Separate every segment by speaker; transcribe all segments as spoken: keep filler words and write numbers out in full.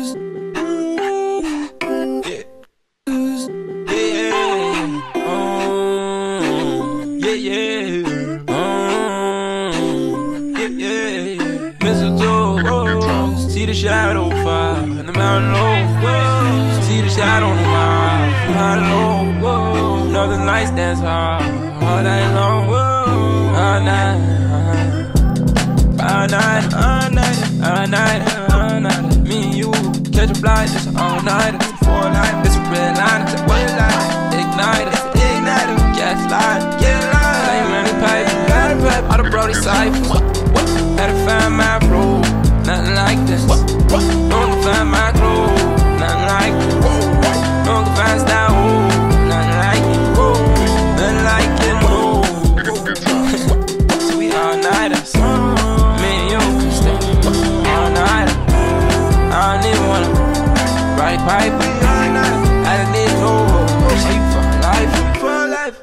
Speaker 1: See the shadow fire in the mountain low. See the shadow on the wall, high low. Whoa. Northern lights dance hard, all night long. Whoa. All night, all night, all night, all night, all night. Me and you catch a flight, it's an all nighter. Four light, it's a red line, it's a white line. Ignite, it's an igniter. Gaslight, get light. Ain't running pipe, got a pipe. All the Brody cypher. Had to find my road. Nothing like this. No one can find my clothes. Nothing like this. No one can find style. Nothing like it. Nothing like it. No. So we all nighters. Me and you can stay all nighters. I don't even wanna ride pipe. I just need to know. She for life. For life.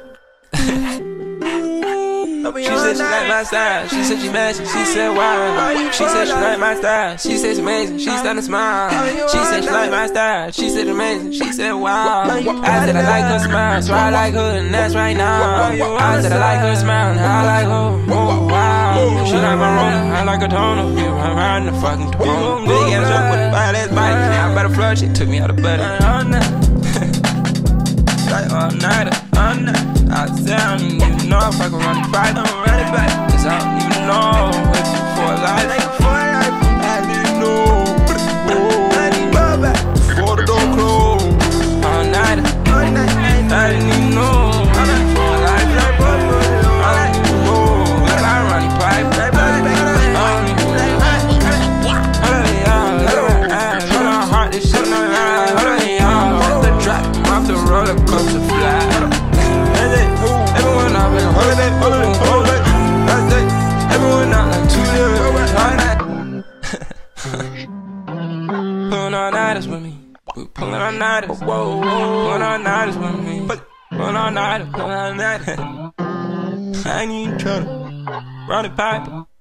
Speaker 1: She said she like my style, she said she matching, she said why. She said she like my style, she said it's amazing, she started to smile. She said she like my style, she said amazing, she said wow. I said I like her smile, so I like her and that's right now. I said I like her smile and I like her, oh wow. She like my room, I like her toner, we run around the fucking throne. Big ass up with a body that's bite, now I'm about to flush it, took me out of butter. All night, like all night, all night. I said I don't even know if I can run it back, I'm run it back. Cause I don't even know if you for life. I didn't know. I need my back before the door closed. All night, I didn't even know. I'm in for life. I don't even know if I run it pipe. I don't even know. Hold on, heart, this shit not right. Hold on, y'all. Off the drop, off the roller coaster fly. Everyone out like a holiday, holiday, holiday. Last day, everyone out like two days. All night. Pulling all nighters with me. We pulling all nighters. Whoa, whoa. Pulling all nighters with me. Pulling all nighters, pulling all nighters. I ain't even tryna run it pipe.